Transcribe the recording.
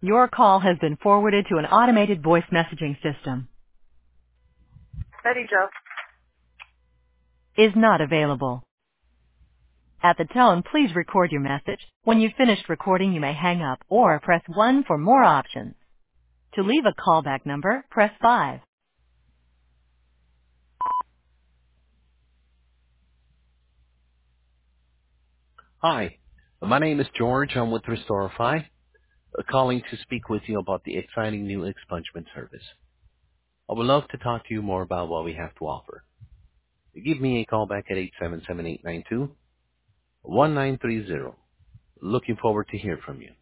Your call has been forwarded to an automated voice messaging system. Betty Joe. Is not available. At the tone, please record your message. When you've finished recording, you may hang up or press 1 for more options. To leave a callback number, press 5. Hi, my name is George. I'm with Restorify, calling to speak with you about the exciting new expungement service. I would love to talk to you more about what we have to offer. Give me a call back at 877-892-1930. Looking forward to hear from you.